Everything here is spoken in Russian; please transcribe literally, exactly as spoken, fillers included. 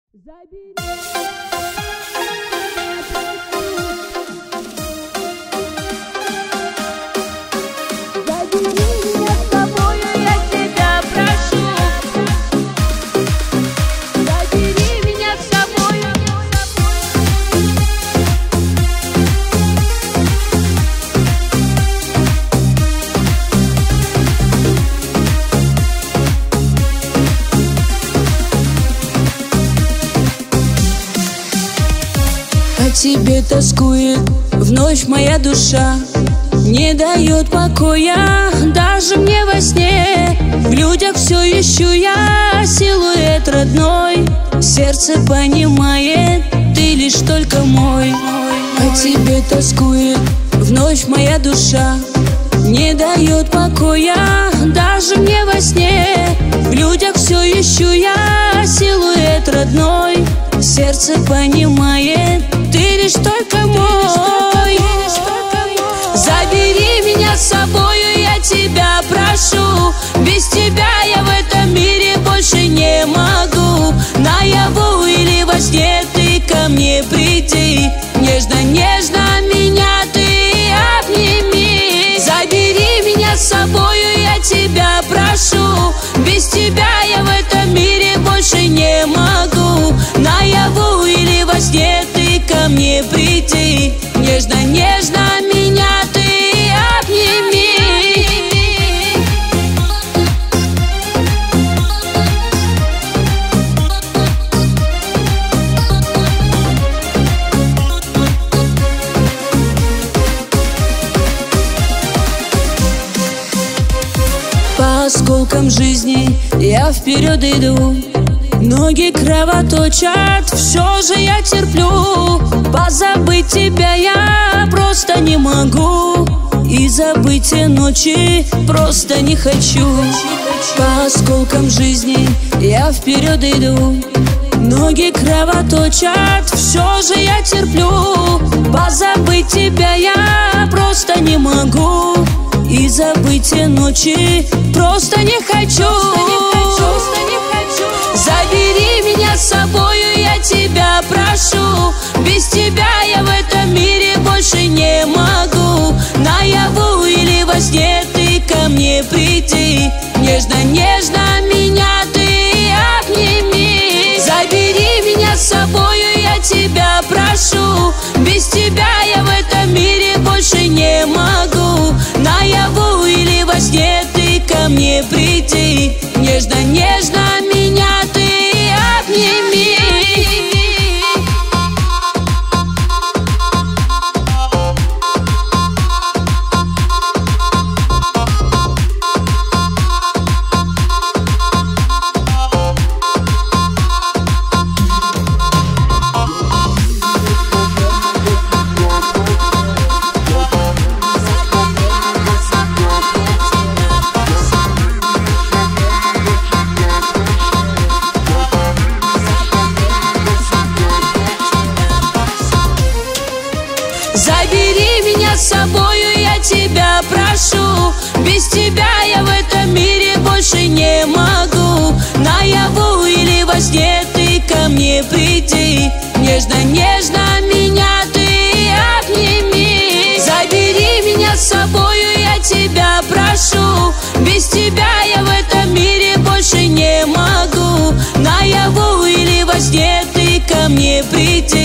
По тебе тоскует в ночь моя душа, не дает покоя даже мне во сне. В людях все ищу я силуэт родной, сердце понимает, ты лишь только мой. По тебе тоскует в ночь моя душа, не дает покоя даже мне во сне. В людях все ищу я силуэт родной, сердце понимает, ты лишь только мой. Забери меня с собою, я тебя прошу. Без тебя я в этом мире больше не могу. Наяву или во сне ты ко мне приди, нежно-нежно меня ты обними. Забери меня с собою, я тебя прошу. Без тебя я в этом мире больше не могу. Наяву или во сне ты ко мне приди, нежно-нежно меня ты обними. По осколкам жизни я вперед иду, ноги кровоточат, все же я терплю. Позабыть тебя я просто не могу, и забыть те ночи просто не хочу. По осколкам жизни я вперед иду, ноги кровоточат, все же я терплю. Позабыть тебя я просто не могу, и забыть те ночи просто не хочу. Забери меня с собою, я тебя прошу. Без тебя я в этом мире больше не могу. Наяву или во сне ты ко мне приди, нежно-нежно меня ты обними. Забери меня с собою, я тебя прошу. Без тебя я в этом мире больше не могу. Наяву или во сне ты ко мне приди, нежно-нежно меня ты обними. Забери меня с собою, я тебя прошу. Без тебя я в этом мире больше не могу. Наяву или во сне ты ко мне приди, нежно-нежно меня ты обними. Забери меня с собою, я тебя прошу. Без тебя я в этом мире больше не могу. Наяву или во сне ты ко мне приди,